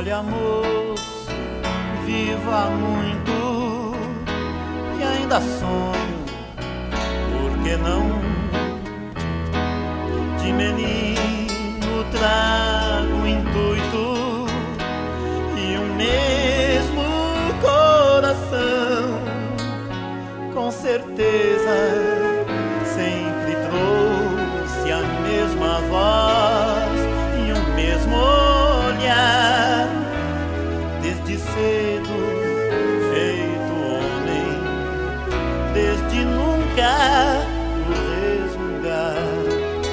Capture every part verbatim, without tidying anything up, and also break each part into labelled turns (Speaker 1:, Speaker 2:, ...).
Speaker 1: Olha, moço, vivo há muito e ainda sonho, por que não? De menino trago o intuito e o mesmo coração, com certeza sempre trouxe a mesma voz e o mesmo olhar, desde cedo feito homem, desde nunca o resmungar.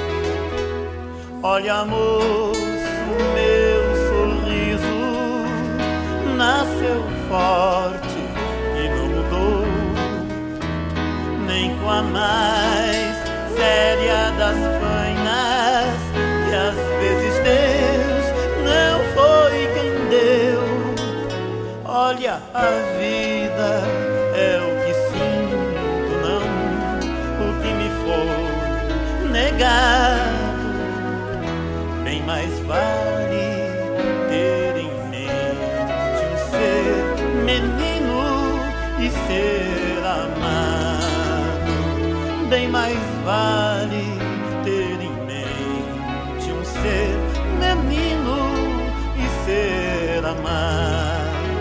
Speaker 1: Olha, moço, meu sorriso nasceu forte e não mudou, nem com a mais séria das fainas, que às vezes Deus não foi quem deu. Olha, a vida é o que sinto, não o que me foi negado. Bem mais vale ter em mente um ser menino e ser amado. Bem mais vale ter em mente um ser menino e ser amado.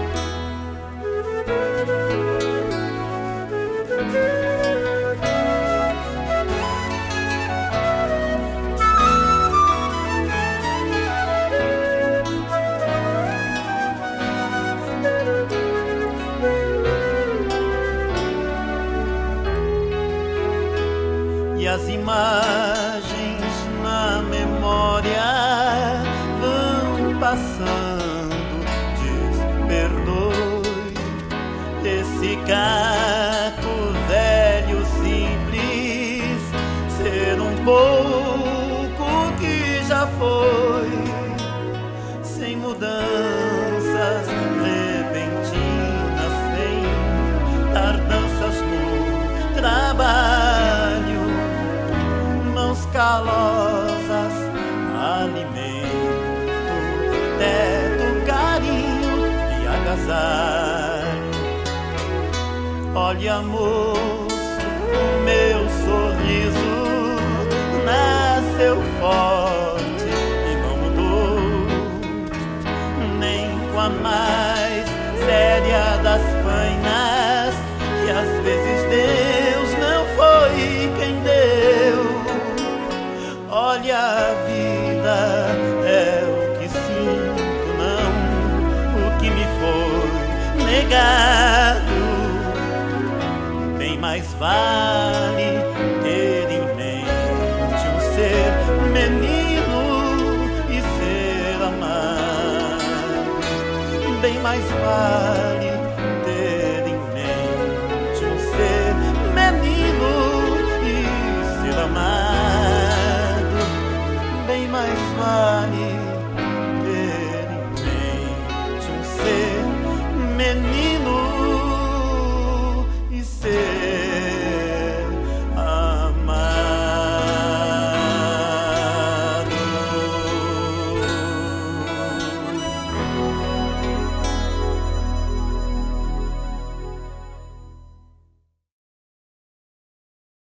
Speaker 1: E as imagens na memória vão passando, diz, perdoe esse caco velho simples, ser um pouco que já foi, sem mudanças repentinas, sem tardanças no trabalho, calosas, alimento, teto, carinho e agasalho. Olha, moço, o meu sorriso nasceu forte e não mudou, nem com a mais séria das fainas, que às vezes Deus não foi quem deu. Olha, a vida é o que sinto, não o que me foi negado. Bem mais vale ter em mente um ser menino e ser amado. Bem mais vale